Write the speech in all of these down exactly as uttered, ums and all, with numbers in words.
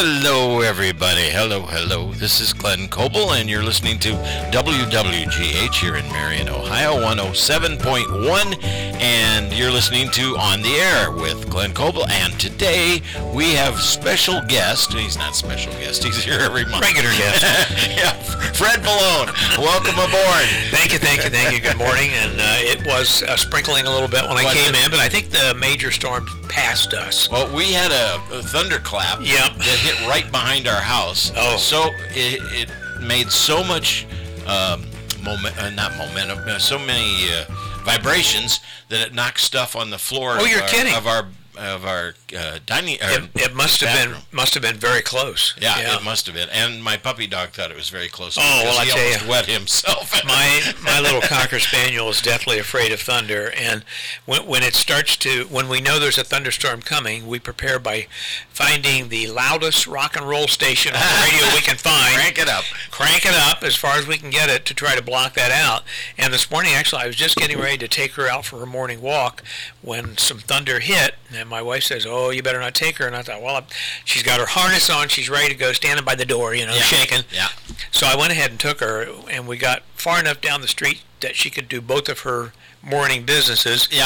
Hello, everybody. Hello, hello. This is Glenn Coble, and you're listening to W W G H here in Marion, Ohio, one oh seven point one, and you're listening to On the Air with Glenn Coble. And today we have special guest. He's not special guest. He's here every month. Regular guest. Yeah, Fred Bellone. Welcome aboard. Thank you, thank you, thank you. Good morning. And uh, it was uh, sprinkling a little bit when I Was came it? in, but I think the major storm passed us. Well, we had a, a thunderclap Yep. that hit right behind our house. Oh. So it, it made so much, um, moment, uh, not momentum, uh, so many uh, vibrations that it knocked stuff on the floor Oh, of, you're our, kidding. of our of our uh, dining. Uh, It, it must have bathroom. been must have been very close. Yeah, it must have been. And my puppy dog thought it was very close. Oh, well, because I he tell almost you. wet himself. my my little Cocker Spaniel is deathly afraid of thunder, and when when it starts to when we know there's a thunderstorm coming, we prepare by finding the loudest rock and roll station on the radio we can find. Crank it up. Crank it up as far as we can get it to try to block that out. And this morning, actually, I was just getting ready to take her out for her morning walk when some thunder hit, and my wife says, "Oh, you better not take her." And I thought, well, she's got her harness on, she's ready to go, standing by the door, you know, Yeah. shaking. Yeah. So I went ahead and took her, and we got far enough down the street that she could do both of her morning businesses. Yeah.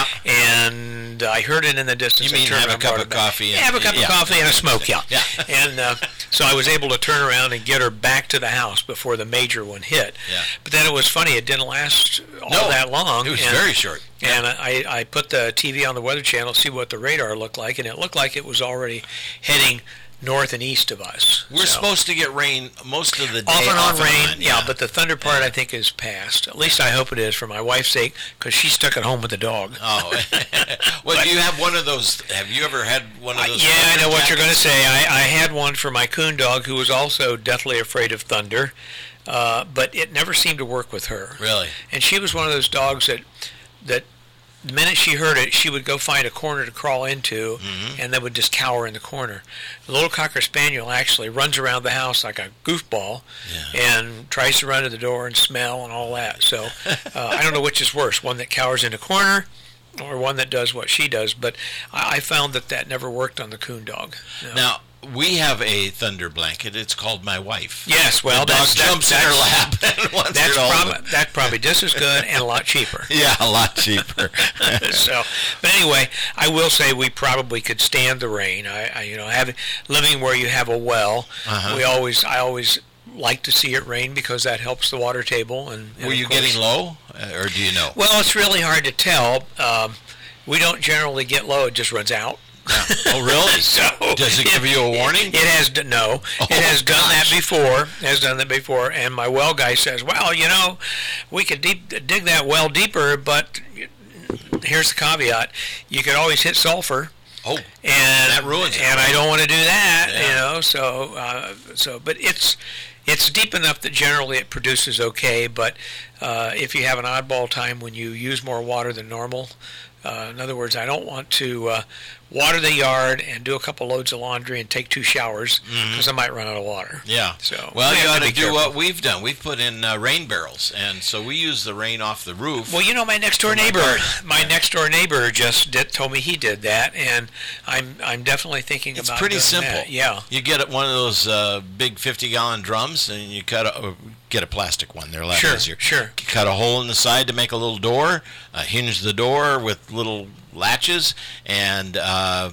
And I heard it in the distance. You I mean turned have a around, cup brought of her back. coffee Yeah, and- have a cup yeah. of coffee and a smoke, yeah. Yeah. And uh, so I was able to turn around and get her back to the house before the major one hit. Yeah. But then it was funny, it didn't last all No, that long. It was and, very short. And I, I put the T V on the Weather Channel to see what the radar looked like, and it looked like it was already heading north and east of us. We're So, supposed to get rain most of the day. off and on rain, on, yeah, but the thunder part I think is past. At least I hope it is for my wife's sake, because she's stuck at home with the dog. Oh, well, do you have one of those? Have you ever had one of Uh, those? yeah, I know what you're going to jackets? say. I, I had one for my coon dog, who was also deathly afraid of thunder, uh, but it never seemed to work with her. Really? And she was one of those dogs that that the minute she heard it, she would go find a corner to crawl into, Mhm. and then would just cower in the corner. The little Cocker Spaniel actually runs around the house like a goofball, Yeah. and tries to run to the door and smell and all that. So uh, I don't know which is worse, one that cowers in a corner or one that does what she does, but I, I found that that never worked on the coon dog. No. Now, we have a thunder blanket. It's called My Wife. Yes, well, the dog that's, jumps in her that's, lap and wants that's her to hold probably, that's probably just as good and a lot cheaper. it. Yeah, a lot cheaper. So, but anyway, I will say we probably could stand the rain. I, I you know, having living where you have a well, Uh-huh. we always, I always like to see it rain because that helps the water table. And, and Were of you course- getting low, uh, or do you know? Well, it's really hard to tell. Um, we don't generally get low; it just runs out. Oh, really? So Does it give you a warning? It, it has d- no. Oh, it has done that gosh. before. It has done that before. And my well guy says, "Well, you know, we could deep, dig that well deeper, but here's the caveat: you could always hit sulfur." Oh, and that ruins it. And I don't want to do that, Yeah. you know. So, uh, so, but it's it's deep enough that generally it produces okay. But uh, if you have an oddball time when you use more water than normal, uh, in other words, I don't want to uh, water the yard and do a couple loads of laundry and take two showers because I might run out of water. Yeah. So Well, we you have ought to to be do careful. what we've done. We've put in uh, rain barrels, and so we use the rain off the roof. Well, you know, my next door For my neighbor, garden. my next door neighbor just did, told me he did that, and I'm I'm definitely thinking It's about pretty doing simple. that. Yeah. You get one of those uh, big fifty-gallon drums, and you cut a, uh, get a plastic one. They're a lot Sure, easier. sure. You cut a hole in the side to make a little door, uh, hinge the door with little latches, and uh,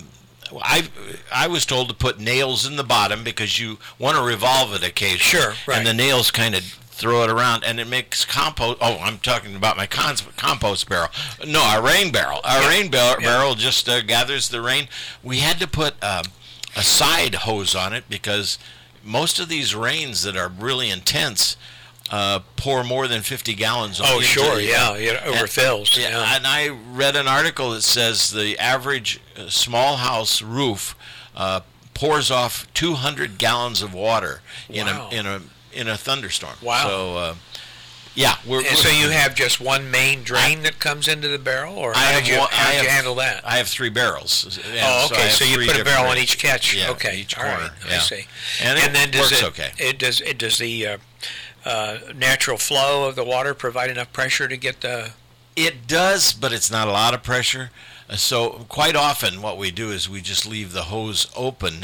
I I was told to put nails in the bottom because you want to revolve it occasionally. Sure, right. And the nails kind of throw it around, and it makes compost. Oh, I'm talking about my cons- compost barrel. No, our rain barrel. Our Yeah. rain bar- Yeah. barrel just uh, gathers the rain. We had to put um, a side hose on it because most of these rains that are really intense uh, pour more than fifty gallons on Oh, into sure, the- yeah, it overfills. Yeah, Yeah. and I read an article that says the average uh, small house roof uh, pours off two hundred gallons of water in Wow. a in a in a thunderstorm. Wow. So uh, yeah, we're, And we're so you have just one main drain that comes into the barrel, or I how have did you, one- how I did you have- handle that? I have three barrels. and Oh, so I okay. have So, you three put a barrel on different- each catch. Yeah, okay, each all corner. right. Yeah. I see. And, it then does works it, okay. It does. It does the uh, uh, natural flow of the water provide enough pressure to get the. It does, but it's not a lot of pressure. Uh, so quite often what we do is we just leave the hose open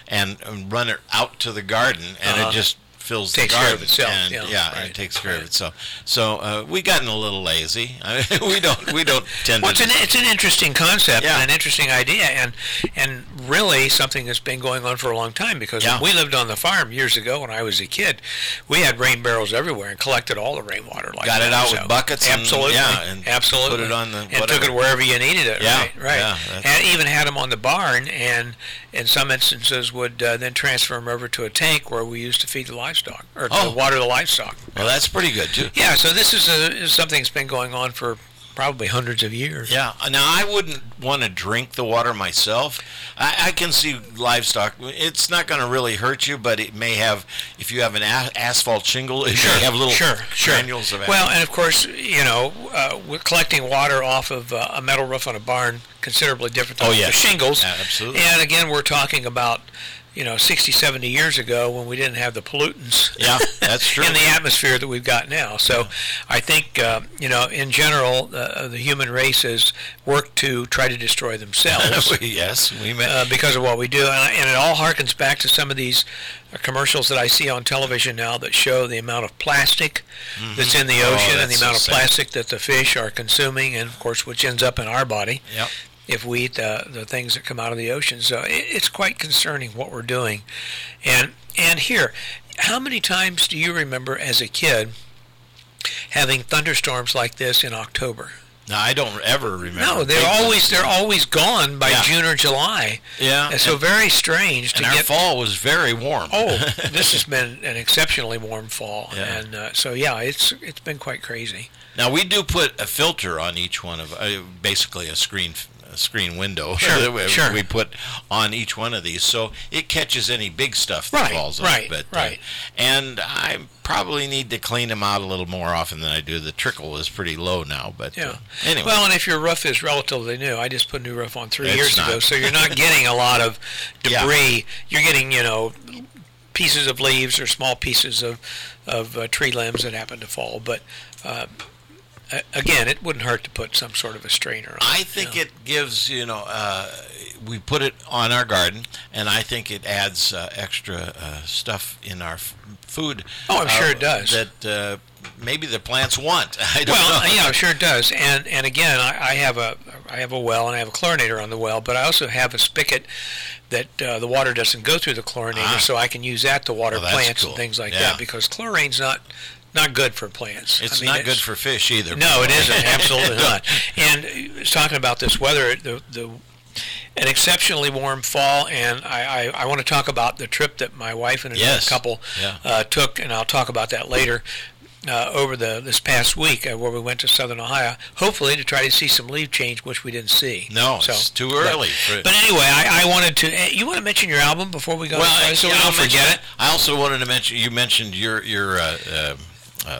and, and run it out to the garden, and Uh-huh. it just fills Takes the care garden. of itself, And, yeah, yeah, right. and it takes care Right. of itself. So uh, we gotten a little lazy. I mean, we don't we don't tend Well, to. it's an, it's an interesting concept Yeah. and an interesting idea, and and really something that's been going on for a long time. Because Yeah. when we lived on the farm years ago, when I was a kid, we had rain barrels everywhere and collected all the rainwater. Like Got it that. out So, with buckets and- absolutely, yeah, and absolutely, put it on the and took whatever. it wherever you needed it. Yeah, right, right. yeah, that's- And even had them on the barn, and in some instances would uh, then transfer them over to a tank where we used to feed the livestock or Oh. to water the livestock. Well, that's pretty good too. Yeah, so this is, a, is something that's been going on for probably hundreds of years. Yeah. Now, I wouldn't want to drink the water myself. I, I can see livestock. It's not going to really hurt you, but it may have, if you have an a- asphalt shingle, it may have little sure, sure. granules of Well, and of course, you know, uh, we're collecting water off of uh, a metal roof on a barn, considerably different than Oh, the yes. shingles. Yeah, absolutely. And again, we're talking about, you know, sixty, seventy years ago when we didn't have the pollutants Yeah, that's true. in the atmosphere that we've got now. So Yeah. I think, uh, you know, in general, uh, the human race has worked to try to destroy themselves. Yes, we met. Uh, because of what we do, and, and it all harkens back to some of these uh, commercials that I see on television now that show the amount of plastic that's in the Oh, ocean and the that's amount so of sad. plastic that the fish are consuming, and of course, which ends up in our body Yep. if we eat the, the things that come out of the ocean. So it, it's quite concerning what we're doing. And and here, how many times do you remember as a kid having thunderstorms like this in October? No, I don't ever remember. No, they're big always they're always gone by Yeah. June or July. Yeah. And so and, very strange to and our get. fall was very warm. Oh, this has been an exceptionally warm fall, Yeah. and uh, so yeah, it's it's been quite crazy. Now we do put a filter on each one of, uh, basically a screen a screen window. Sure, that we, sure. we put on each one of these, so it catches any big stuff that Right, falls right, off. But, right. Uh, and I probably need to clean them out a little more often than I do. The trickle is pretty low now, but Yeah. uh, anyway. Well, and if your roof is relatively new, I just put a new roof on three It's years not. ago, so you're not getting a lot of Yeah. debris. You're getting, you know, pieces of leaves or small pieces of of uh, tree limbs that happen to fall. But uh, a- again, it wouldn't hurt to put some sort of a strainer on. I think you know. it gives, you know, uh, we put it on our garden, and I think it adds uh, extra uh, stuff in our f- food. Oh, I'm uh, sure it does. That uh, maybe the plants want. I don't Well, know. yeah, I'm sure it does. And and again, I, I have a I have a well and I have a chlorinator on the well, but I also have a spigot that uh, the water doesn't go through the chlorinator, Ah. so I can use that to water Well, that's plants cool. and things like Yeah. that. Because chlorine's not not good for plants. It's I mean, not good for fish either. No, it isn't. Absolutely not. And uh, talking about this weather, the the an exceptionally warm fall, and I, I, I want to talk about the trip that my wife and another Yes. couple Yeah. uh, took, and I'll talk about that later. Uh, over the this past week, uh, where we went to Southern Ohio, hopefully to try to see some leaf change, which we didn't see. No, So, it's too but- early. for- But, anyway, I, I wanted to. eh, You want to mention your album before we go? well, on, so we yeah, don't I'll mention- forget it. I also wanted to mention. You mentioned your your uh, uh, uh,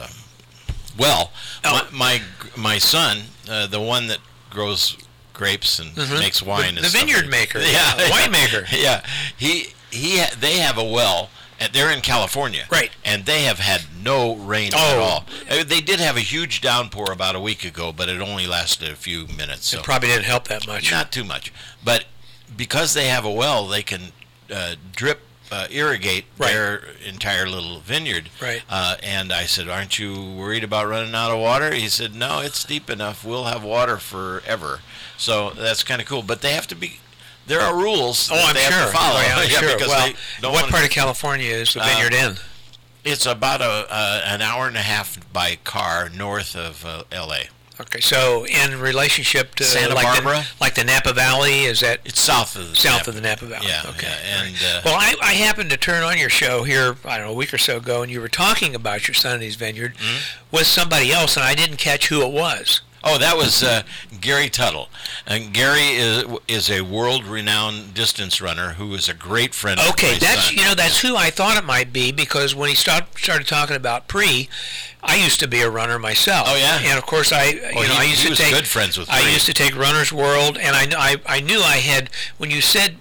well, Oh. my, my my son, uh, the one that grows grapes and Mhm. makes wine. The- and the stuff. vineyard maker, yeah, the winemaker. Yeah, he he. ha- They have a well. And they're in California, Right. And they have had no rain at Oh. all. Uh, They did have a huge downpour about a week ago, but it only lasted a few minutes. So It probably didn't help that much. not too much. But because they have a well, they can uh, drip, uh, irrigate Right. their entire little vineyard. Right. Uh, and I said, "Aren't you worried about running out of water?" He said, "No, it's deep enough. We'll have water forever." So that's kind of cool. But they have to be. There are rules Oh, that I'm they sure. have to follow. Oh, yeah, I'm Yeah, sure. because Well, they don't what wanna- part of California is the Uh, vineyard in? It's about a uh, an hour and a half by car north of uh, L A. Okay, so in relationship to Santa like Barbara? the, like the Napa Valley, is that It's south of the south of the Napa Valley? Yeah, Okay. yeah, and uh, Well, I, I happened to turn on your show here, I don't know, a week or so ago, and you were talking about your son and his vineyard Mm-hmm. with somebody else, and I didn't catch who it was. oh, that was uh, Gary Tuttle. And Gary is is a world-renowned distance runner who is a great friend of Okay, my that's son. you know that's who I thought it might be, because when he start, started talking about pre, I used to be a runner myself. Oh, yeah? and of course I you Oh, know he- I used he to was take good friends with I Pre. used to take Runner's World, and I, kn- I I knew I had when you said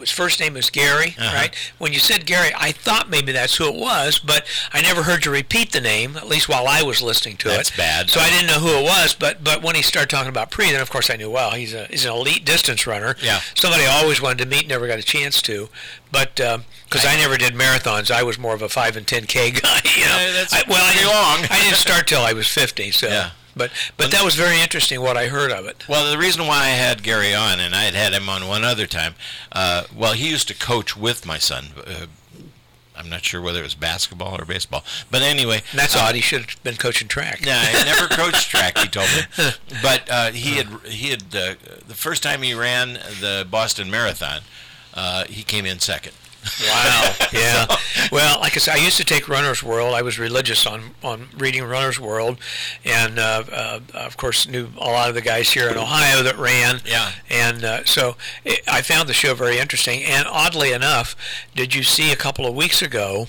his first name was Gary, Uh-huh. right? When you said Gary, I thought maybe that's who it was, but I never heard you repeat the name, at least while I was listening to That's it. bad. So I didn't know who it was, but but when he started talking about Pre, then of course I knew, well, he's a he's an elite distance runner. Yeah. Somebody I always wanted to meet, never got a chance to. But because I, I never did marathons, I was more of a five and ten K guy. You know? Yeah, that's I, well, I pretty didn't, long. I didn't start till I was fifty, so. Yeah. But but that was very interesting what I heard of it. Well, the reason why I had Gary on, and I had had him on one other time, uh, well, he used to coach with my son. Uh, I'm not sure whether it was basketball or baseball. But anyway. And that's uh, odd. He should have been coaching track. Yeah, I never coached track, he told me. But uh, he had, he had uh, the first time he ran the Boston Marathon, uh, he came in second. Wow. Yeah. Well, like I said, I used to take Runner's World. I was religious on, on reading Runner's World, and uh, uh, of course knew a lot of the guys here in Ohio that ran. Yeah. And uh, so it, I found the show very interesting. And oddly enough, did you see a couple of weeks ago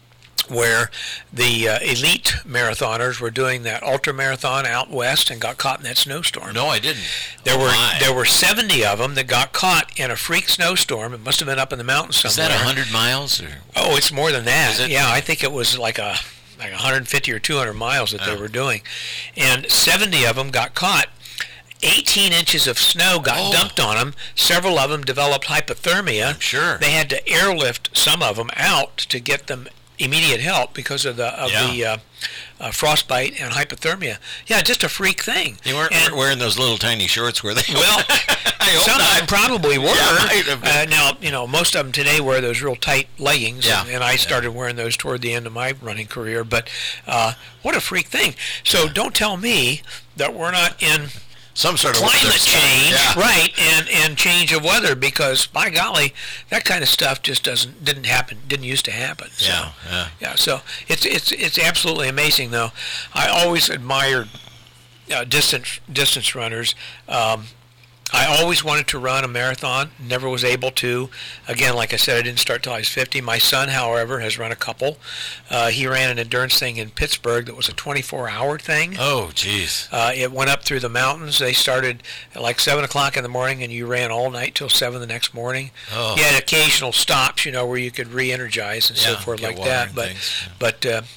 where the uh, elite marathoners were doing that ultra marathon out west and got caught in that snowstorm? No, I didn't. There Oh, were my. there were seventy of them that got caught in a freak snowstorm. It must have been up in the mountains Is somewhere. that one hundred miles? Or? Oh, it's more than that. Is it? Yeah, I think it was like a like one hundred fifty or two hundred miles that Oh. they were doing, and seventy of them got caught. eighteen inches of snow got Oh. dumped on them. Several of them developed hypothermia. I'm sure. They had to airlift some of them out to get them immediate help because of the of Yeah. the uh, uh, frostbite and hypothermia. Yeah, just a freak thing. They weren't And- wearing those little tiny shorts, were they? well, I hope some of not. them probably were. Yeah, might have been. uh, now, you know, most of them today wear those real tight leggings, Yeah. and, and I started wearing those toward the end of my running career. But uh, what a freak thing! So don't tell me that we're not in Some sort of weather climate stuff. change, Yeah. right? And and change of weather, because by golly, that kind of stuff just doesn't didn't happen, didn't used to happen. So, Yeah, yeah. yeah. So it's it's it's absolutely amazing, though. I always admired uh, distance distance runners. Um, I always wanted to run a marathon, never was able to. Again, like I said, I didn't start till I was fifty. My son, however, has run a couple. Uh, he ran an endurance thing in Pittsburgh that was a twenty-four hour thing. Oh, jeez. Uh, it went up through the mountains. They started at like seven o'clock in the morning, and you ran all night till seven the next morning. Oh. You had occasional stops, you know, where you could re-energize and so Yeah, forth get like water that. and But things, yeah. but uh,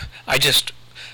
I just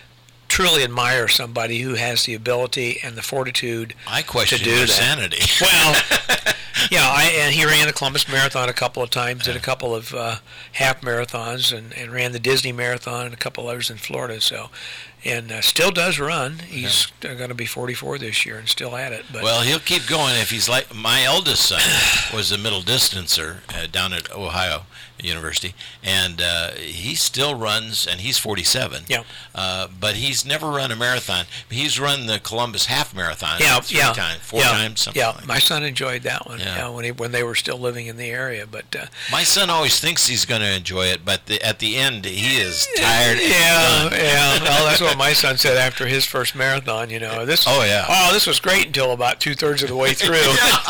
truly admire somebody who has the ability and the fortitude I question to do your that. sanity. Well, yeah, I, and he ran the Columbus Marathon a couple of times, did a couple of uh, half marathons, and, and ran the Disney Marathon and a couple others in Florida. So, and uh, still does run. He's uh going to be forty-four this year and still at it. But Well, he'll keep going if he's like my eldest son was a middle distancer uh, down at Ohio University, and uh, he still runs, and he's forty-seven. Yeah. Uh, but he's never run a marathon. He's run the Columbus half marathon. yeah, three yeah, times, four yeah, times, something yeah. like My son enjoyed that one. Yeah. Yeah, when he, when they were still living in the area. But uh, My son always thinks he's going to enjoy it, but the, at the end he is tired. and Yeah, done. yeah. Well, that's what my son said after his first marathon. You know, this. Oh, yeah. Oh, this was great until about two thirds of the way through.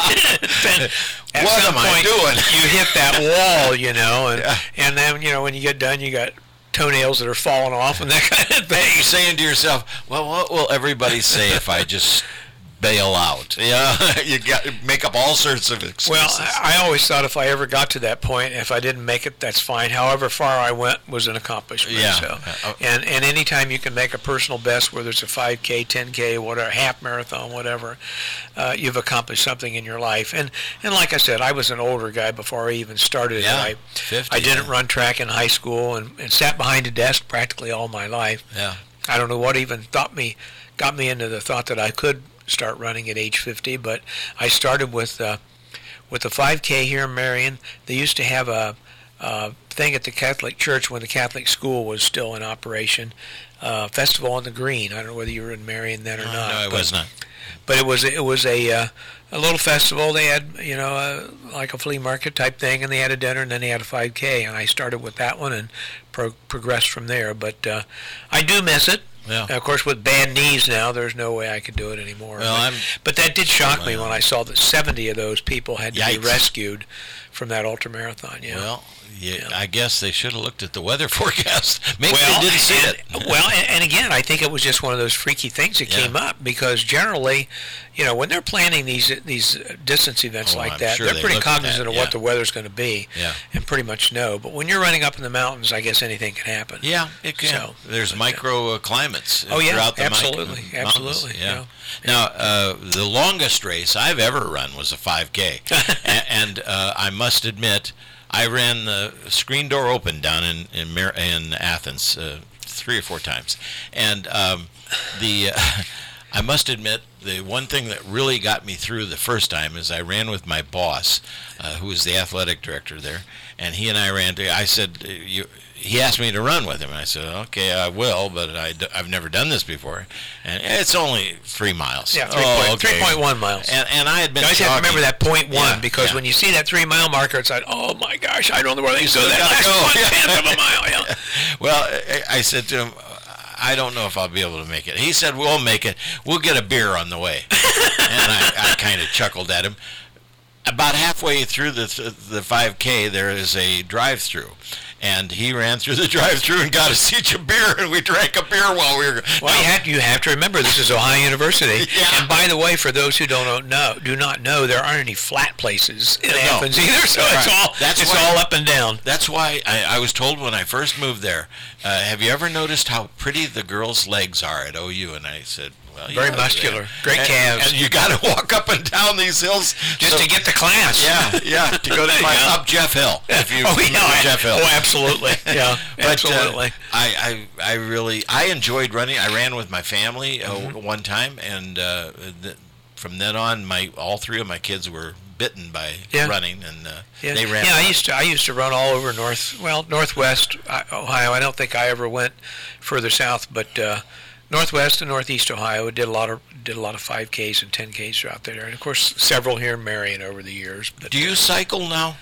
Then at What some am I point, doing? You hit that wall, you know, and Yeah. and then you know when you get done, you got toenails that are falling off and that kind of thing. You're saying to yourself, well, what will everybody say if I just bail out? Yeah, you got make up all sorts of excuses. Well, I, I always thought if I ever got to that point, if I didn't make it, that's fine. However far I went was an accomplishment. Yeah. So, Uh, and and anytime you can make a personal best, whether it's a five K, ten K, whatever, half marathon, whatever, uh, you've accomplished something in your life. And and like I said, I was an older guy before I even started. Yeah, I fifty, I didn't yeah. run track in high school and, and sat behind a desk practically all my life. yeah. I don't know what even thought me got me into the thought that I could start running at age fifty, but I started with uh, with the five K here in Marion. They used to have a, a thing at the Catholic Church when the Catholic school was still in operation. Uh, Festival on the Green. I don't know whether you were in Marion then or Uh, not. no, it but, was not. But it was it was a uh, a little festival. They had you know uh, like a flea market type thing, and they had a dinner, and then they had a five K. And I started with that one and pro- progressed from there. But uh, I do miss it. Yeah. And of course, with bad knees now, there's no way I could do it anymore. Well, but, I'm, but that did shock me when I saw that seventy of those people had to Yikes. be rescued from that ultramarathon. Yeah. Well, yeah, Yeah. I guess they should have looked at the weather forecast. Maybe well, they didn't see and, it. well, and, and again, I think it was just one of those freaky things that Yeah. came up because generally, you know, when they're planning these these distance events Oh, like I'm that, sure they're they pretty looked at cognizant that, of yeah. what the weather's going to be Yeah. and pretty much know. But when you're running up in the mountains, I guess anything can happen. Yeah, it can. So, There's but, micro uh, climates Oh, yeah, throughout the mi- absolutely, mountains. absolutely, Yeah. yeah. Now, uh, the longest race I've ever run was a five K, and, and uh, I must admit, I ran the screen door open down in in, Mar- in Athens uh, three or four times, and um, the uh, I must admit the one thing that really got me through the first time is I ran with my boss, uh, who was the athletic director there, and he and I ran. To, I said, you. He asked me to run with him, and I said, okay, I will, but I, have never done this before. And it's only three miles. Yeah, three oh, okay. point one miles. And, and I had been You always have to remember that point one Yeah, because yeah. when you see that three mile marker, it's like, oh my gosh, I don't know where they So go they that gotta last go. one tenth of a mile. Yeah. Well, I, I said to him, I don't know if I'll be able to make it. He said, we'll make it. We'll get a beer on the way. And I, I kind of chuckled at him. About halfway through the the five K, there is a drive-through. And he ran through the drive-through and got us each a beer, and we drank a beer while we were. Well, you have, you have to remember this is Ohio University. Yeah. And by the way, for those who don't know, do not know, there aren't any flat places in No. Athens either. So Right. it's all That's it's why- all up and down. That's why I, I was told when I first moved there. Uh, have you ever noticed how pretty the girls' legs are at O U? And I said, well, Very yeah, muscular, yeah. great and, calves. And you got to walk up and down these hills Just so- to get the class. Yeah, yeah, to go to my Yeah. up Jeff Hill. If you Oh, remember yeah. Jeff Hill. Oh, absolutely. Yeah, But, uh, absolutely. I, I, I really, I enjoyed running. I ran with my family uh, Mm-hmm. one time, and uh, th- from then on, my all three of my kids were bitten by Yeah. running, and uh, Yeah, they ran. yeah. I used to. I used to run all over north. Well, northwest I- Ohio. I don't think I ever went further south, but uh, northwest and northeast Ohio did a lot of did a lot of five Ks and ten Ks throughout there, and of course several here in Marion over the years. But Do you cycle now?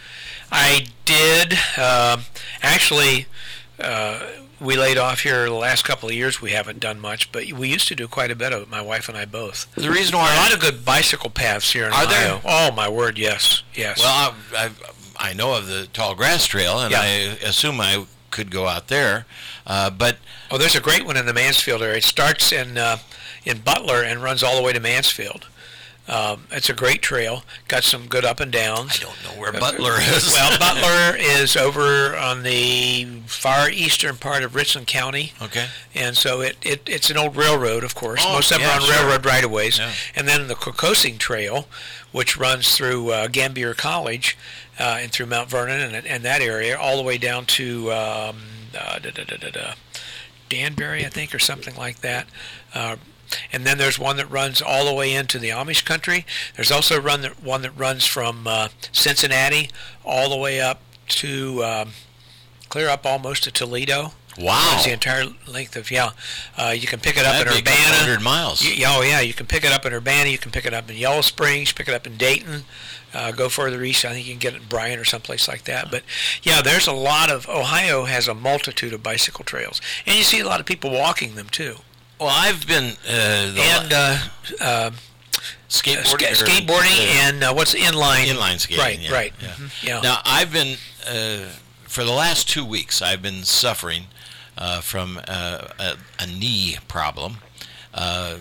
I did um, actually. Uh, we laid off here the last couple of years. We haven't done much, but we used to do quite a bit of it. My wife and I both. The reason There are a why lot of good bicycle paths here in Are there? Ohio. Oh my word, yes, yes. Well, I, I, I know of the Tall Grass Trail, and Yeah. I assume I could go out there. Uh, but Oh, there's a great one in the Mansfield area. It starts in uh, in Butler and runs all the way to Mansfield. Um, it's a great trail. Got some good up and downs. I don't know where Butler is. Well, Butler is over on the far eastern part of Richland County, Okay. and so it, it it's an old railroad, of course. Oh, Most of them yeah, are on sure. railroad right-of-ways. Yeah. And then the Kokosing Trail, which runs through uh, Gambier College uh, and through Mount Vernon and, and that area, all the way down to um, uh, da, da, da, da, da, Danbury, I think, or something like that. Uh, and then there's one that runs all the way into the Amish country. There's also run that, one that runs from uh, Cincinnati all the way up to um, clear up almost to Toledo. Wow. It's the entire length of, yeah. Uh, you can pick it up That'd in be a couple Urbana. hundred miles. You, oh, yeah, you can pick it up in Urbana. You can pick it up in Yellow Springs, pick it up in Dayton. Uh, go further east, I think you can get it in Bryan or someplace like that. But, yeah, there's a lot of, Ohio has a multitude of bicycle trails. And you see a lot of people walking them, too. Well, I've been uh, the And uh, uh, skateboarding, ska- skateboarding uh, and uh, what's inline? inline skating. Right, yeah, right. Yeah. Mhm, yeah. Now, I've been uh, for the last two weeks. I've been suffering uh, from uh, a, a knee problem. Uh,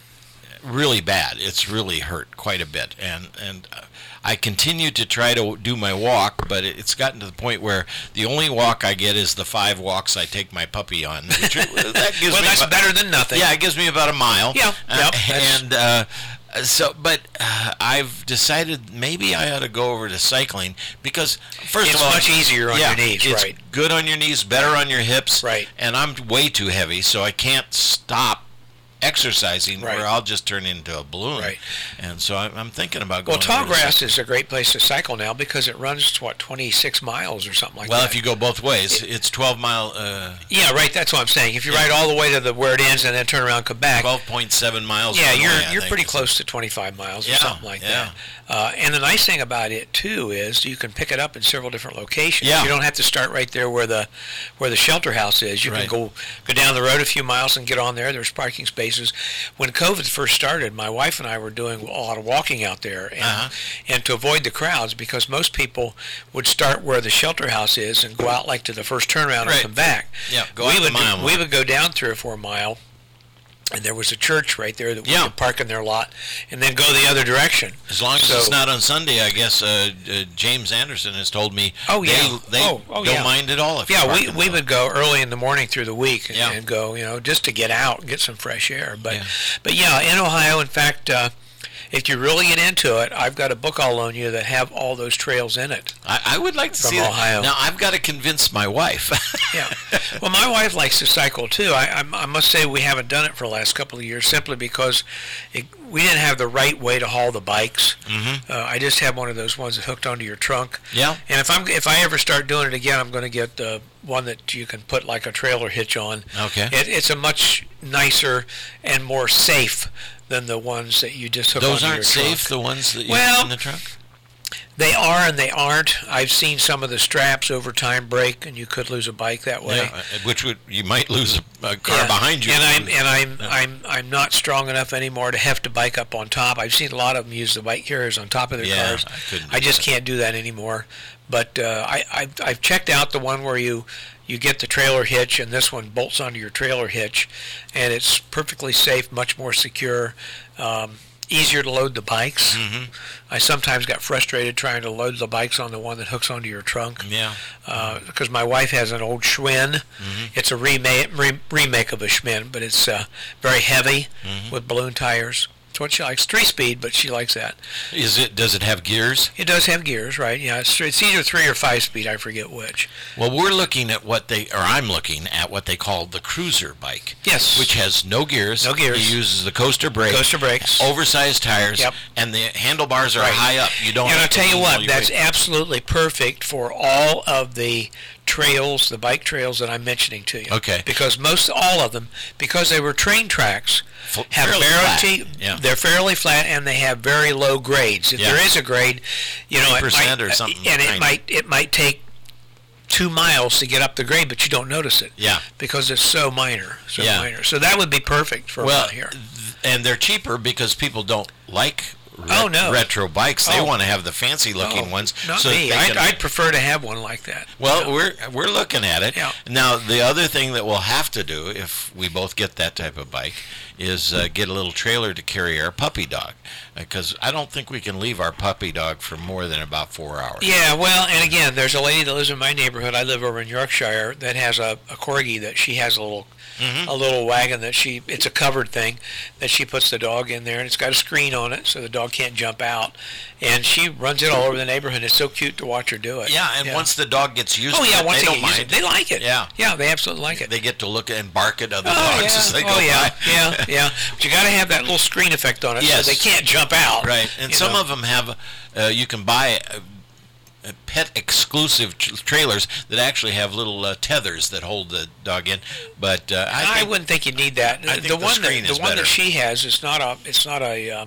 really bad. It's really hurt quite a bit, and and uh, I continue to try to do my walk, but it, it's gotten to the point where the only walk I get is the five walks I take my puppy on. Which, that gives well, me that's about, better than nothing. Yeah, it gives me about a mile. Yeah, uh, yep, that's- and uh, so, but uh, I've decided maybe I ought to go over to cycling because first It's of all, much easier on yeah, your knees, it's right. good on your knees, better on your hips, Right. And I'm way too heavy, so I can't stop exercising, Right. or I'll just turn into a balloon. Right. And so I'm, I'm thinking about Well, going. over to Tallgrass some- is a great place to cycle now because it runs, what, twenty-six miles or something like Well, that. if you go both ways, it's twelve mile. Uh, Yeah, right, that's what I'm saying. If you Yeah. ride all the way to the where it ends and then turn around and come back, twelve point seven miles. yeah, one you're way, I you're think, pretty is- close to twenty-five miles or Yeah, something like yeah. that. Uh, and the nice thing about it too is you can pick it up in several different locations. Yeah. You don't have to start right there where the where the shelter house is. You Right. can go go down the road a few miles and get on there. There's parking spaces. When COVID first started, my wife and I were doing a lot of walking out there, and Uh-huh. and to avoid the crowds, because most people would start where the shelter house is and go out like to the first turnaround Right. and come back. Yeah, go we out the would mile we mark. would go down three or four mile. And there was a church right there that we Yeah. could park in their lot, and then go the other direction. As long as So- it's not on Sunday, I guess uh, uh, James Anderson has told me. Oh, yeah. They, they Oh, oh, don't yeah. mind at all if you Yeah, park we, in we the- would go early in the morning through the week and, Yeah. and go, you know, just to get out and get some fresh air. But, Yeah. but yeah, in Ohio, in fact, uh, if you really get into it, I've got a book I'll loan you that have all those trails in it. I, I would like to From see that. Ohio. Now I've got to convince my wife. Yeah. Well, my wife likes to cycle too. I, I, I must say we haven't done it for the last couple of years simply because it, we didn't have the right way to haul the bikes. Mm-hmm. Uh, I just have one of those ones that hooked onto your trunk. Yeah. And if I'm if I ever start doing it again, I'm going to get the one that you can put like a trailer hitch on. Okay. It, it's a much nicer and more safe than the ones that you just hook Those onto aren't your safe. trunk. The ones that you Well, have in the trunk. They are and they aren't. I've seen some of the straps over time break, and you could lose a bike that way. Yeah, uh, which would you might lose a, a car Yeah. behind you. And I'm and I'm Yeah. I'm I'm not strong enough anymore to heft a bike up on top. I've seen a lot of them use the bike carriers on top of their Yeah, cars. I couldn't do I just that. can't do that anymore. But uh, I I've, I've checked out the one where you you get the trailer hitch, and this one bolts onto your trailer hitch, and it's perfectly safe, much more secure. Um, Easier to load the bikes. Mhm. I sometimes got frustrated trying to load the bikes on the one that hooks onto your trunk. Yeah. Because my wife has an old Schwinn. Mhm. It's a remake re- remake of a Schwinn, but it's uh, very heavy Mhm. with balloon tires. It's what she likes. Three speed, but she likes that. Is it? Does it have gears? It does have gears, right? Yeah, it's, it's either three or five speed. I forget which. Well, we're looking at what they, or I'm looking at what they call the cruiser bike, Yes. which has no gears. No gears. It uses the coaster brake, Coaster brakes. oversized tires, Yep. and the handlebars are Right. high up. You don't. And I'll have to tell you lean what, while you that's brake. absolutely perfect for all of the trails, the bike trails that I'm mentioning to you. Okay. Because most all of them, because they were train tracks, F- have fairly very flat. Yeah. they're fairly flat and they have very low grades. If Yeah. there is a grade, you know, it three percent might, or something and it tiny. might it might take two miles to get up the grade, but you don't notice it. Yeah. Because it's so minor, so Yeah. minor. So that would be perfect for Well, around here. th- and they're cheaper because people don't like re- Oh, no. retro bikes. They Oh. want to have the fancy looking Oh, ones. Not so that me. they I'd, can- I'd prefer to have one like that. Well, Yeah. we're we're looking at it. Yeah. Now, the other thing that we'll have to do if we both get that type of bike is uh, get a little trailer to carry our puppy dog, because I don't think we can leave our puppy dog for more than about four hours. Yeah, well, and again, there's a lady that lives in my neighborhood. I live over in Yorkshire that has a, a corgi that she has a little Mhm. a little wagon that she it's a covered thing that she puts the dog in there, and it's got a screen on it so the dog can't jump out, and she runs it all over the neighborhood. It's so cute to watch her do it. Yeah, and once the dog gets used oh to yeah, it, once they they don't get used mind. to it, they like it. Yeah. yeah, they absolutely like it. They get to look and bark at other Oh dogs yeah, as they oh go yeah, by. yeah, yeah. But you got to have that little screen effect on it Yes. so they can't jump out. Right, and you some know. of them have, uh, you can buy uh, uh, pet exclusive tr- trailers that actually have little uh, tethers that hold the dog in. But uh, I, I, think, wouldn't think you need that. I think the the one screen that is the one better. that she has is not a. It's not a. Um,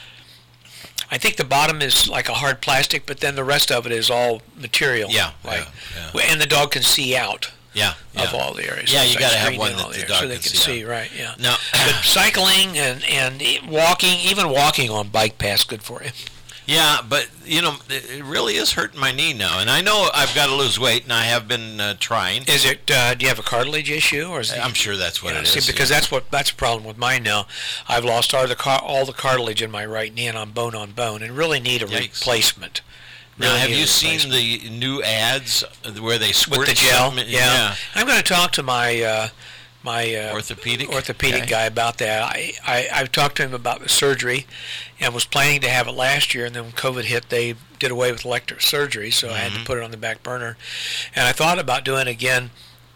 I think the bottom is like a hard plastic, but then the rest of it is all material. Yeah, like, yeah, and the dog can see out yeah, yeah. of all the areas. Yeah, So you it's got to like have screened one in all that the there, dog so they can can see. see. out. Right? Yeah. Now, But cycling and and walking, even walking on bike paths, good for you. yeah, but you know, it it really is hurting my knee now, and I know I've got to lose weight, and I have been uh, trying. Is it? Uh, do you have a cartilage issue, or is it? I'm sure that's what Yeah, it see, is. because yeah. that's what that's a problem with mine now. I've lost all the car, all the cartilage in my right knee, and I'm bone on bone, and really need a Yikes. replacement. Now, Really have need a you seen replacement. the new ads where they squirt with the gel? something in- Yeah. I'm going to talk to my uh, my uh, Orthopedic? orthopedic Okay. guy about that. I, I I've talked to him about the surgery, and was planning to have it last year, and then when COVID hit, they did away with elective surgery, so I had to Mhm. put it on the back burner. And I thought about doing it again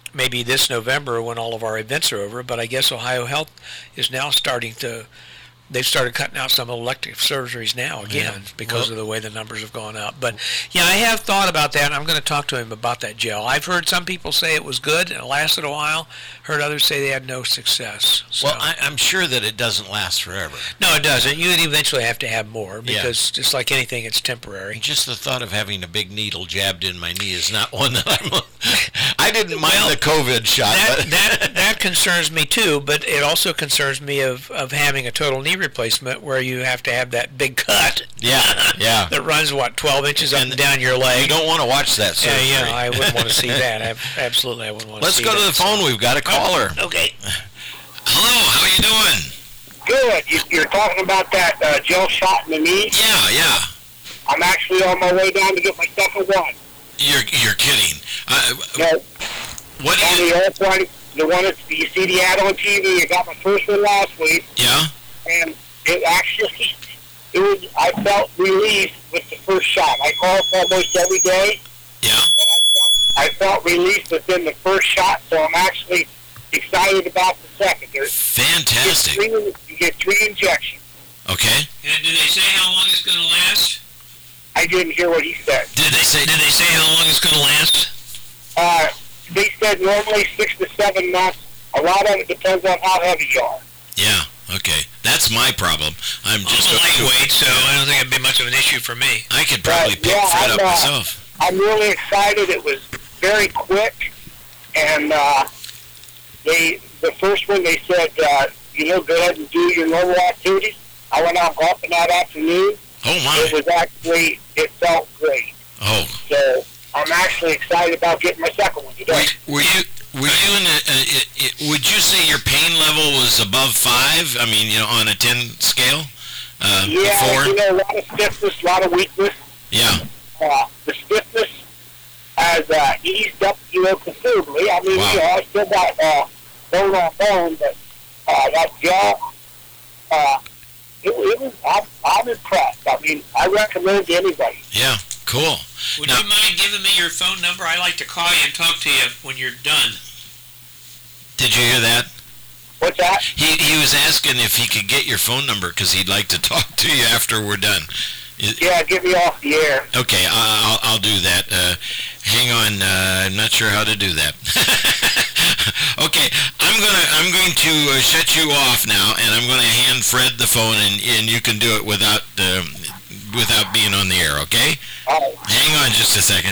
maybe this November when all of our events are over. But I guess Ohio Health is now starting to. They've started cutting out some elective surgeries now again Yeah. because Well, of the way the numbers have gone up. But yeah, I have thought about that, and I'm going to talk to him about that gel. I've heard some people say it was good and it lasted a while. Heard others say they had no success. So. Well, I, I'm sure that it doesn't last forever. No, it doesn't. You would eventually have to have more because just like anything, it's temporary. Just the thought of having a big needle jabbed in my knee is not one that I'm. I didn't mind Well, the COVID shot. That, but that that concerns me too, but it also concerns me of, of having a total knee replacement where you have to have that big cut. Yeah, yeah. That runs what twelve inches up and, and down your leg. You don't want to watch that surgery. Yeah, yeah. I wouldn't want to see that. I, absolutely, I wouldn't want to Let's see go that. to the phone. We've got a caller. Oh, okay. Hello. How you doing? Good. You, you're talking about that uh, gel shot in the knee? Yeah, yeah. I'm actually on my way down to get my second one. You're you're kidding. Uh, No, what do on you? the old one, the one that you see the ad on T V. I got my first one last week, Yeah. and it actually, it was. I felt relief with the first shot. I call it almost every day, Yeah. and I felt, I felt relief within the first shot. So I'm actually excited about the second. There's Fantastic. three, you get three injections. Okay. And do they say how long it's going to last? I didn't hear what he said. Did they say? Did they say how long it's going to last? Uh, they said normally six to seven months. A lot of it depends on how heavy you are. Yeah. Okay. That's my problem. I'm just I'm a lightweight, so I don't think it'd be much of an issue for me. I could probably But, pick yeah, that I'm, up uh, myself. I'm really excited. It was very quick, and uh, they the first one they said, uh, you know, go ahead and do your normal activities. I went out golfing that afternoon. Oh It my. was actually, it felt great. Oh. So I'm actually excited about getting my second one today. Were, were you? Were you in a, a, a, would you say your pain level was above five? I mean, you know, on a ten scale. Uh, Yeah, before? you know, a lot of stiffness, a lot of weakness. Yeah. Uh, the stiffness has uh, eased up, you know, considerably. I mean, Wow. you know, I still got uh, bone on bone, but uh, that gel, uh, it, it was, I'm, I'm impressed. I mean, I recommend to anybody. Yeah. Cool. Would Now- you mind giving me your phone number? I like to call you and talk to you when you're done. Did you hear that? What's that? He he was asking if he could get your phone number because he'd like to talk to you after we're done. Is- Yeah, get me off the air. Okay, I- I'll I'll do that. Uh, hang on, uh, I'm not sure how to do that. Okay, I'm gonna I'm going to uh, shut you off now, and I'm going to hand Fred the phone, and, and you can do it without um, without being on the air. Okay? All right. Hang on just a second.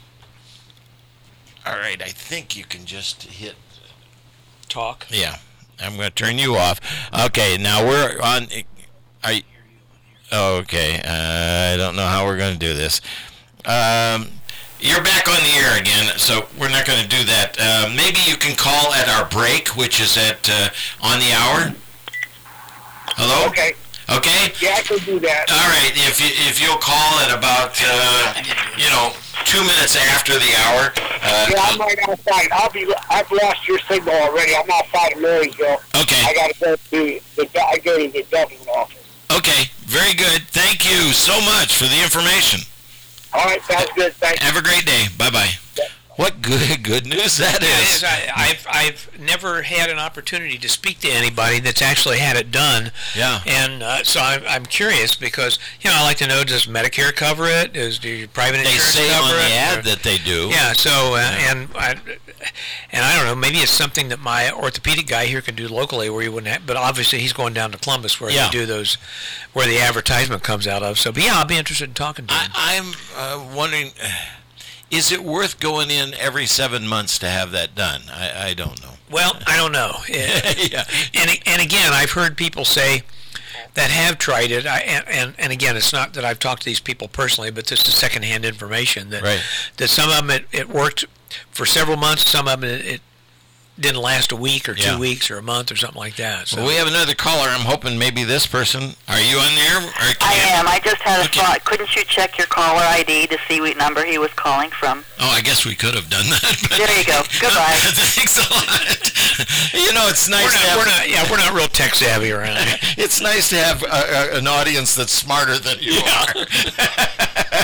All right, I think you can just hit. Talk. Yeah, I'm going to turn you off. Okay, now we're on. Are you, okay, uh, I don't know how we're going to do this. Um, you're back on the air again, so we're not going to do that. Uh, maybe you can call at our break, which is at uh, on the hour. Hello? Okay. Okay? Yeah, I can do that. All right, if you, if you'll call at about, uh, you know, two minutes after the hour. Uh, Yeah, I'm right outside. I'll be. I've lost your signal already. I'm outside of Marysville. Okay. I got to go to the. I go to the Dublin office. Okay, very good. Thank you so much for the information. All right, sounds good. Thank you. Have a great day. Bye-bye. What good good news that Yeah, it is. is. I, I've I've never had an opportunity to speak to anybody that's actually had it done. Yeah. And uh, so I'm I'm curious because you know I like to know, does Medicare cover it? Does do your private They insurance say cover on the it? ad Or- that they do. Yeah. So uh, and I and I don't know. Maybe it's something that my orthopedic guy here can do locally, where you wouldn't have. But obviously he's going down to Columbus, where Yeah. they do those, where the advertisement comes out of. So, but yeah, I'll be interested in talking to him. I, I'm uh, wondering, is it worth going in every seven months to have that done? I, I don't know. Well, I don't know. Yeah. And and again, I've heard people say that have tried it. I, and, and and again, it's not that I've talked to these people personally, but this is secondhand information that Right. that some of them it, it worked for several months. Some of them it, it didn't last a week or two Yeah. weeks or a month or something like that. So Well, we have another caller. I'm hoping maybe this person. Are you on there? Or can I you- am. I just had a Okay. thought. Couldn't you check your caller I D to see what number he was calling from? Oh, I guess we could have done that. But There you go. Goodbye. Thanks a lot. You know, it's nice we're to not, have. we're not yeah we're not real tech savvy around here. It's nice to have a, a, an audience that's smarter than you are. I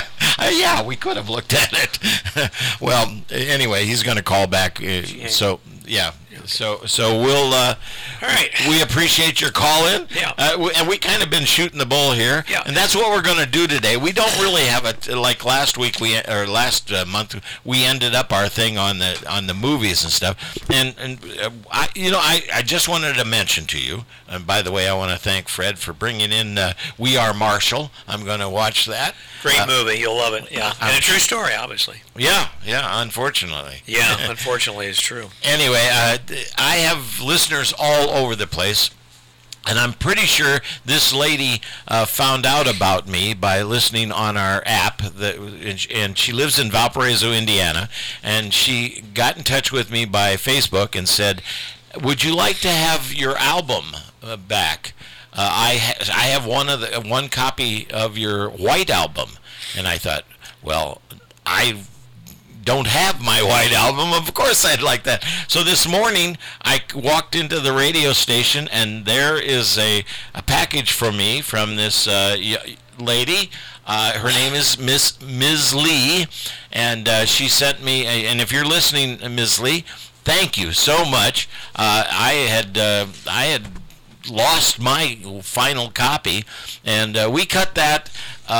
Uh, yeah, we could have looked at it. Well, anyway, he's going to call back. Uh, so, yeah. So, so we'll. Uh, All right. We appreciate your call in. Yeah. Uh, we, and we kind of been shooting the bull here. Yeah. And that's what we're going to do today. We don't really have it like last week. We or last uh, month we ended up our thing on the on the movies and stuff. And and uh, I you know I, I just wanted to mention to you. And by the way, I want to thank Fred for bringing in uh, We Are Marshall. I'm going to watch that. Great uh, movie. You'll love it. Yeah. And a true story, obviously. Yeah. Yeah. Unfortunately. Yeah. Unfortunately, it's true. Anyway, uh, I have listeners all over the place, and I'm pretty sure this lady uh, found out about me by listening on our app, that, and she lives in Valparaiso, Indiana, and she got in touch with me by Facebook and said, would you like to have your album uh, back? Uh, I, ha- I have one of the one copy of your White Album. And I thought, well, I don't have my White Album. Of course I'd like that. So this morning I walked into the radio station, and there is a, a package for me from this uh, lady. Uh, her name is Miss Miz Lee, and uh, she sent me, a, and if you're listening, Miz Lee, thank you so much. Uh, I had uh, I had lost my final copy, and uh, we cut that.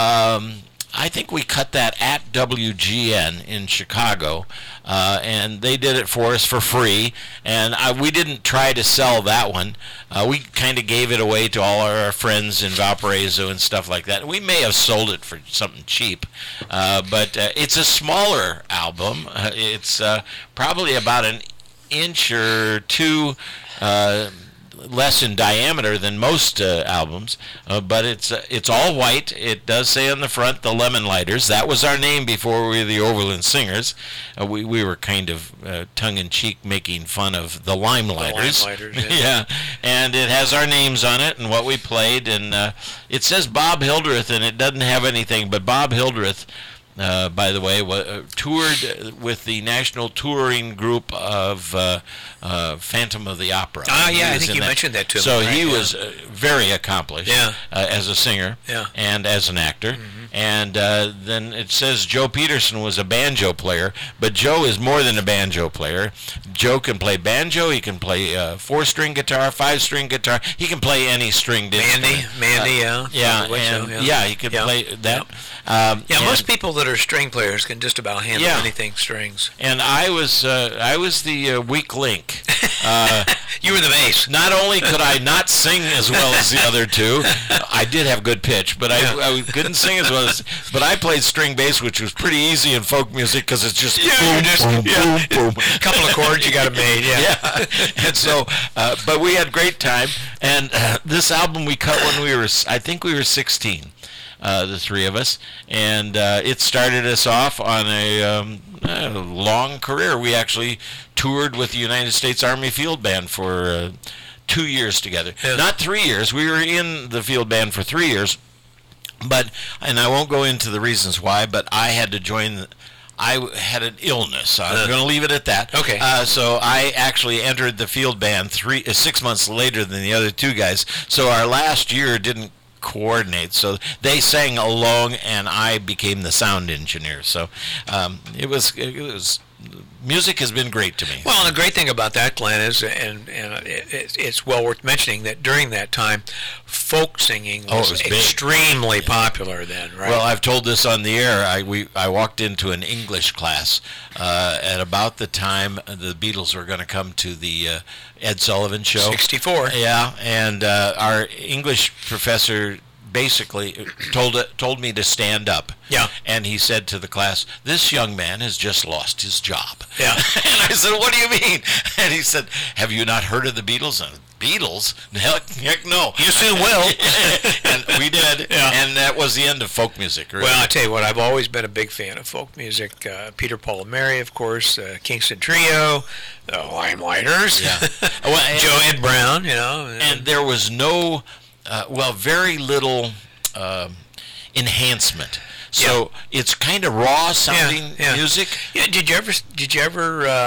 Um, I think we cut that at W G N in Chicago, uh, and they did it for us for free. And I, we didn't try to sell that one. Uh, we kind of gave it away to all our friends in Valparaiso and stuff like that. We may have sold it for something cheap, uh, but uh, it's a smaller album. Uh, it's uh, probably about an inch or two uh, less in diameter than most uh, albums, uh, but it's uh, it's all white. It does say on the front, the Lemon Lighters. That was our name before we were the Overland Singers. Uh, we we were kind of uh, tongue-in-cheek making fun of the Lime Lighters. The Lime Lighters, yeah. Yeah, and it has our names on it and what we played, and uh, it says Bob Hildreth, and it doesn't have anything, but Bob Hildreth, Uh, by the way, uh, toured with the National Touring Group of uh, uh, Phantom of the Opera. Ah, yeah, He I was think in you that. mentioned that to me. So right? he yeah. was uh, very accomplished Yeah. uh, as a singer Yeah. and as an actor. Mm-hmm. And uh, then it says Joe Peterson was a banjo player, but Joe is more than a banjo player. Joe can play banjo, he can play uh, four-string guitar, five-string guitar, he can play any stringed Mandy, instrument. Mandy, Uh, yeah. yeah, Probably and so, yeah. yeah. he could Yeah. play that. Um, Yeah, and- most people that are string players can just about handle Yeah. anything strings. And I was uh, I was the uh, weak link. Uh, You were the bass. not only could I not sing as well as the other two, I did have good pitch, but I, Yeah. I couldn't sing as well as. But I played string bass, which was pretty easy in folk music because it's just Yeah, boom, you're just- boom, yeah. boom, boom. A couple of chords, you got it made. Yeah. Yeah, and so, uh, but we had great time, and uh, this album we cut when we were, I think we were sixteen, uh, the three of us, and uh, it started us off on a, um, a long career. We actually toured with the United States Army Field Band for uh, two years together. Yeah. Not three years. We were in the field band for three years, but, and I won't go into the reasons why, but I had to join the, I had an illness. I'm Uh, going to leave it at that. Okay. Uh, so I actually entered the field band three, uh, six months later than the other two guys. So our last year didn't coordinate. So they sang along, and I became the sound engineer. So um, it was it was music has been great to me. Well, and the great thing about that, Glenn, is, and, and it, it's well worth mentioning that during that time, folk singing was, Oh, it was big. extremely popular then, right? Well, I've told this on the air. I we I walked into an English class uh, at about the time the Beatles were going to come to the uh, Ed Sullivan Show. sixty-four. Yeah, and uh, our English professor basically told told me to stand up. Yeah. And he said to the class, "This young man has just lost his job." Yeah. And I said, "What do you mean?" And he said, "Have you not heard of the Beatles?" And Beatles? Heck, heck no. You soon will. And we did. Yeah. And that was the end of folk music. Really. Well, I tell you what, I've always been a big fan of folk music. Uh, Peter, Paul, and Mary, of course, uh, Kingston Trio, the Lime Lighters, Yeah. Well, and- Joe Ed Brown, you know. and there was no, uh, well, very little um enhancement. So it's kind of raw sounding yeah. music. Yeah, did you ever did you ever uh,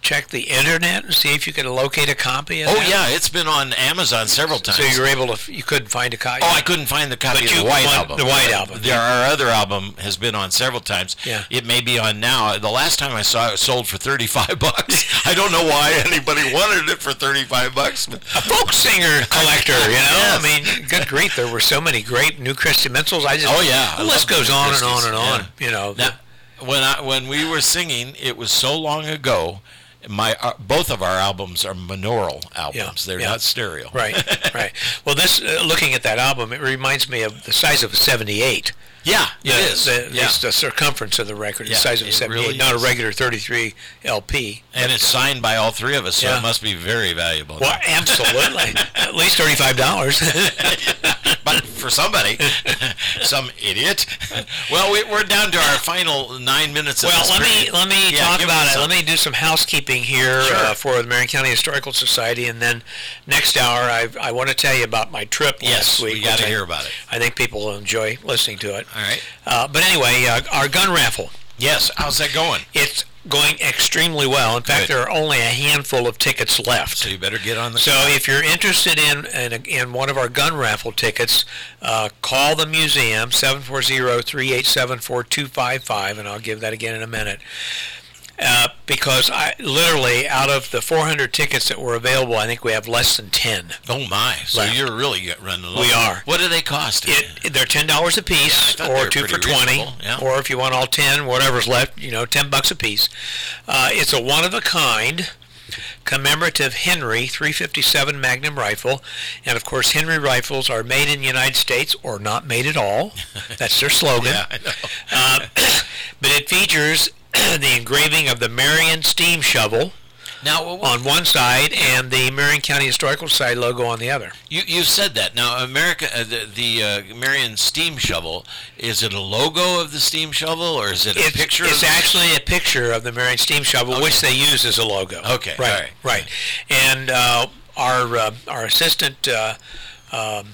check the internet and see if you could locate a copy of Oh that? yeah, it's been on Amazon several times. So you were able to, you couldn't find a copy? Oh, I couldn't find the copy But of you the White want Album. the White Album. There, our other album has been on several times. Yeah. It may be on now. The last time I saw it, it sold for thirty-five bucks. I don't know why anybody wanted it for thirty-five bucks. A folk singer collector, you know? Yes. I mean, good grief, there were so many great New Christy Minstrels. I just, Oh, yeah. the I list love goes New on and on Christies. and on, Yeah. you know. Now, when I when we were singing, it was so long ago. My uh, both of our albums are monaural albums. Yeah, They're yeah. not stereo. Right, right. Well, this, uh, looking at that album, it reminds me of the size of a seventy-eight. Yeah, it the, is. The, yeah. It's the circumference of the record, Yeah, the size of a it seventy-eight, really not is. a regular thirty-three L P. And it's signed by all three of us, so Yeah. it must be very valuable. Well, absolutely. At least thirty-five dollars. But for somebody, some idiot. Well, we, we're down to our final nine minutes of Well, this let me period. let me Yeah, talk give about us it. some. Let me do some housekeeping here Sure. uh, for the Marion County Historical Society, and then next hour I I want to tell you about my trip Yes, last week. we got to which I- hear about it. I think people will enjoy listening to it. All right. Uh, but anyway, uh, our gun raffle. Yes, how's that going? It's going extremely well. In fact, Good. there are only a handful of tickets left. So you better get on the So if you're interested in in, in one of our gun raffle tickets, uh, call the museum, seven four zero, three eight seven, four two five five, and I'll give that again in a minute. Uh, because I literally, out of the four hundred tickets that were available, I think we have less than ten. Oh my! So left. you're really get- running low. We are. What do they cost? It, they're ten dollars a Yeah, I piece, thought they or were two for pretty twenty, reasonable, yeah. or if you want all ten, whatever's left, you know, ten bucks a piece. Uh, it's a one of a kind commemorative Henry three fifty-seven Magnum rifle, and of course Henry rifles are made in the United States or not made at all. That's their slogan. Yeah, I know. Uh, but it features the engraving of the Marion steam shovel Now, well, on one side and the Marion County Historical Society logo on the other. you you said that. Now, America, uh, the, the uh, Marion steam shovel, is it a logo of the steam shovel, or is it a It's, picture? it's of actually a picture of the Marion steam shovel, which they use as a logo. Okay, right, all right. right. And uh, our uh, our assistant uh, um,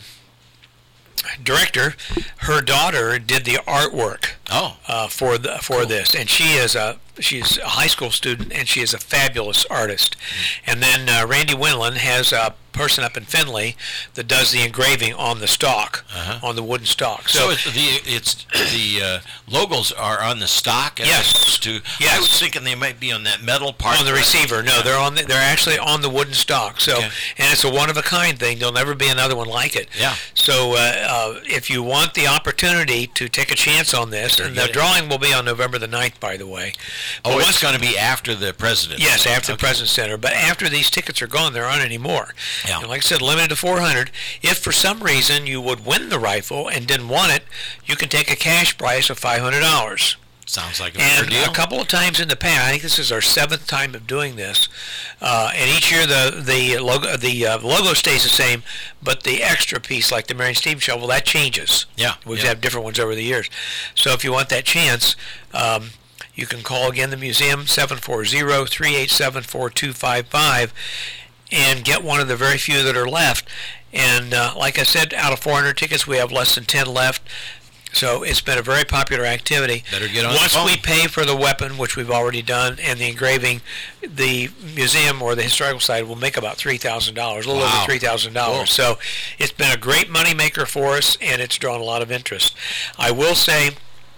director, her daughter did the artwork Oh, uh, for the for this, and she is a she's a high school student, and she is a fabulous artist. Mm-hmm. And then uh, Randy Winland has a person up in Findlay that does the engraving on the stock, Uh-huh. on the wooden stock. so it's the it's the uh, logos are on the stock as Yes. opposed to. Yes. I was thinking they might be on that metal part. On the receiver, no, they're on. The, they're actually on the wooden stock. So, Okay. and it's a one of a kind thing. There'll never be another one like it. Yeah. So, uh, uh, if you want the opportunity to take a chance on this, Sure, and get the it. drawing will be on November the ninth, by the way. Oh, But it's once- going to be after the president. Yes, after the Okay. President's Center. But after these tickets are gone, there aren't any more. Yeah. And like I said, limited to four hundred. If for some reason you would win the rifle and didn't want it, you can take a cash price of five hundred dollars. Sounds like a fair And deal. a couple of times in the past, I think this is our seventh time of doing this, uh, and each year the the logo the uh, logo stays the same, but the extra piece, like the Marion steam shovel, that changes. Yeah, We've yeah. had different ones over the years. So if you want that chance, um, you can call again the museum, seven four zero, three eight seven, four two five five, and get one of the very few that are left. And uh, like I said, out of four hundred tickets, we have less than ten left. So it's been a very popular activity. Better get on the Once phone. we pay for the weapon, which we've already done, and the engraving, the museum or the historical side will make about three thousand dollars, a little Wow. over three thousand dollars. So it's been a great moneymaker for us, and it's drawn a lot of interest. I will say,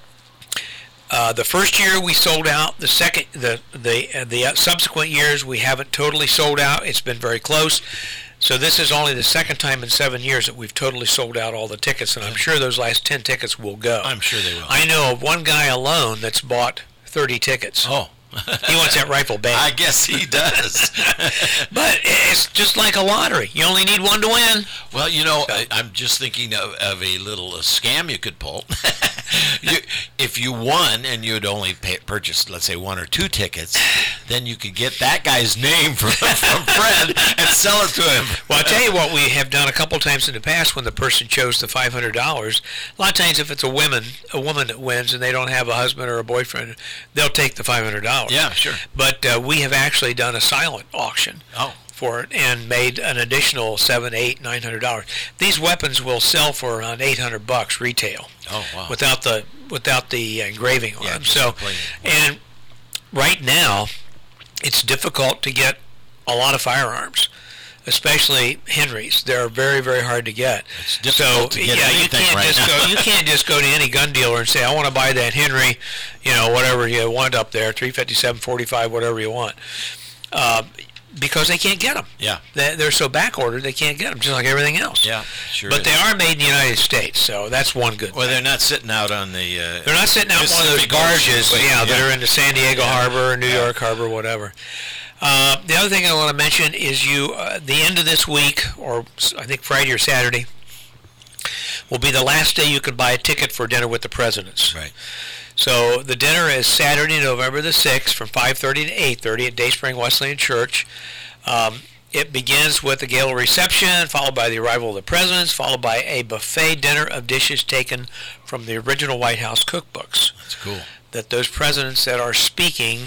uh, the first year we sold out. The second, the the uh, the subsequent years we haven't totally sold out. It's been very close. So this is only the second time in seven years that we've totally sold out all the tickets, and I'm sure those last ten tickets will go. I'm sure they will. I know of one guy alone that's bought thirty tickets. oh. He wants that rifle bad. I guess he does. But it's just like a lottery. You only need one to win. Well, you know, I, I'm just thinking of, of a little uh, scam you could pull. you, if you won and you'd only pay, purchased, let's say, one or two tickets, then you could get that guy's name from, from Fred and sell it to him. Well, I'll tell you what we have done a couple of times in the past when the person chose the five hundred dollars. A lot of times if it's a woman, a woman that wins and they don't have a husband or a boyfriend, they'll take the five hundred dollars. Yeah, sure. But uh, we have actually done a silent auction. Oh. For it and made an additional seven, eight, nine hundred dollars. These weapons will sell for around eight hundred bucks retail. Oh, wow. Without the without the engraving on Yeah, them. just So, plain. and right now, it's it's difficult to get a lot of firearms, especially Henrys. They're very, very hard to get. It's difficult so, to get yeah, you anything can't right just now. go. You can't just go to any gun dealer and say, "I want to buy that Henry," you know, whatever you want up there, three fifty-seven, forty-five, whatever you want, uh, because they can't get them. Yeah. They, they're so back ordered, they can't get them, just like everything else. Yeah, sure. But is. they are made in the United States, so that's one good Well, thing. they're not sitting out on the... Uh, They're not sitting out in one of those Pacific barges, Ocean. yeah, Yeah. that are in the San Diego Yeah. Harbor or New Yeah. York Harbor, whatever. Uh, the other thing I want to mention is you, uh, the end of this week, or I think Friday or Saturday, will be the last day you can buy a ticket for Dinner with the Presidents. Right. So the dinner is Saturday, November the sixth, from five thirty to eight thirty at Dayspring Wesleyan Church. Um, it begins with a gala reception, followed by the arrival of the presidents, followed by a buffet dinner of dishes taken from the original White House cookbooks That's cool. that those presidents that are speaking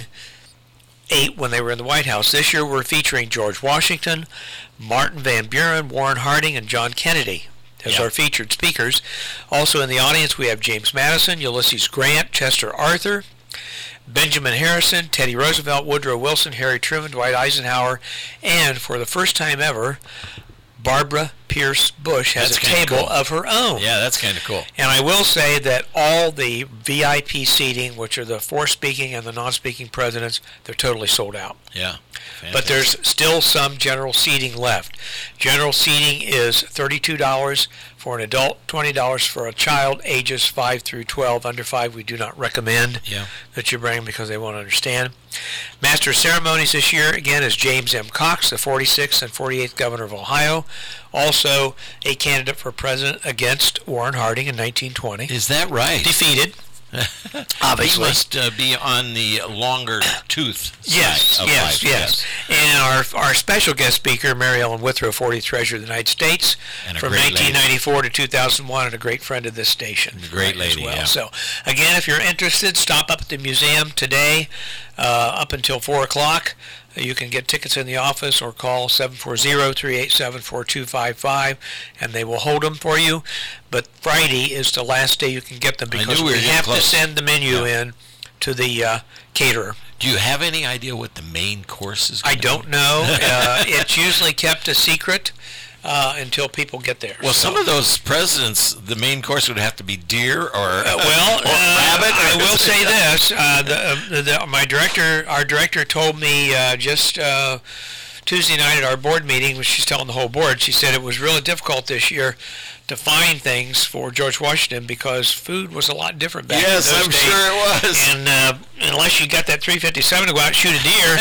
ate when they were in the White House. This year we're featuring George Washington, Martin Van Buren, Warren Harding, and John Kennedy as Yeah. our featured speakers. Also in the audience we have James Madison, Ulysses Grant, Chester Arthur, Benjamin Harrison, Teddy Roosevelt, Woodrow Wilson, Harry Truman, Dwight Eisenhower, and for the first time ever, Barbara Pierce Bush has That's a kinda table cool. of her own. Yeah, that's kind of cool. And I will say that all the V I P seating, which are the four speaking and the non-speaking presidents, they're totally sold out. Yeah. But there's still some general seating left. General seating is thirty-two dollars for an adult, twenty dollars for a child, ages five through twelve. Under five, we do not recommend Yeah. that you bring them because they won't understand. Master of Ceremonies this year, again, is James M. Cox, the forty-sixth and forty-eighth governor of Ohio. Also a candidate for president against Warren Harding in nineteen twenty. Is that right? Defeated. He Obviously. must uh, be on the longer tooth side Yes, of yes, life. yes. And our our special guest speaker, Mary Ellen Withrow, fortieth Treasurer of the United States, And a from great nineteen ninety-four to two thousand one, and a great friend of this station. A great as lady, well. yeah. So, again, if you're interested, stop up at the museum today uh, up until four o'clock. You can get tickets in the office or call seven four zero, three eight seven, four two five five, and they will hold them for you. But Friday is the last day you can get them I because knew we we were getting have close. to send the menu Yeah. in to the uh, caterer. Do you have any idea what the main course is I going to don't be? know. Uh, it's usually kept a secret uh, until people get there. Well, So- some of those presidents, the main course would have to be deer or Uh, well, or uh, rabbit. I will say this: uh, the, uh, the, my director, our director, told me uh, just uh, Tuesday night at our board meeting, when she's telling the whole board, she said it was really difficult this year to find things for George Washington because food was a lot different back Yes, in those I'm days. sure it was. And uh, unless you got that three fifty-seven to go out and shoot a deer,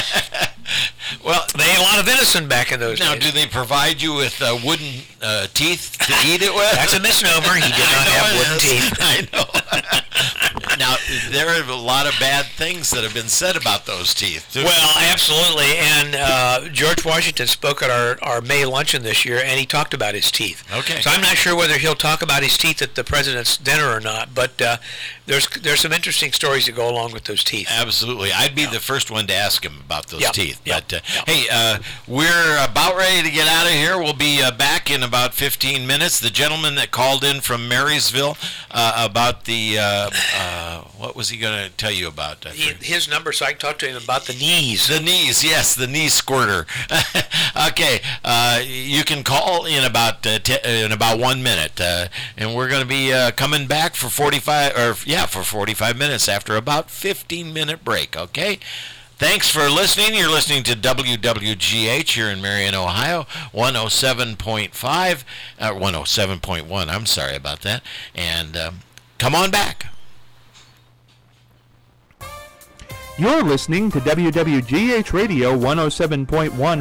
Well, they ate a lot of venison back in those now, days. do they provide you with uh, wooden uh, teeth to eat it with? That's a misnomer. He did not I know have it wooden is. teeth. I know. Now, there are a lot of bad things that have been said about those teeth, too. Well, absolutely. And uh, George Washington spoke at our, our May luncheon this year, and he talked about his teeth. Okay. So I'm not sure whether he'll talk about his teeth at the president's dinner or not, but uh, there's there's some interesting stories that go along with those teeth. Absolutely. I'd be the first one to ask him about those Yeah, teeth. yeah, But, uh, yeah. hey, uh, we're about ready to get out of here. We'll be uh, back in about fifteen minutes. The gentleman that called in from Marysville uh, about the, uh, uh, what was he going to tell you about? I He, forget. his number, so I can talk to him about the knees. The knees, yes, the knee squirter. Okay, uh, you can call in about uh, t- in about one minute, uh, and we're going to be uh, coming back for forty-five, or yeah, for forty-five minutes after about fifteen minute break. Okay. Thanks for listening. You're listening to W W G H here in Marion, Ohio, one oh seven point five, uh, one oh seven point one. I'm sorry about that. And um, come on back. You're listening to W W G H Radio one oh seven point one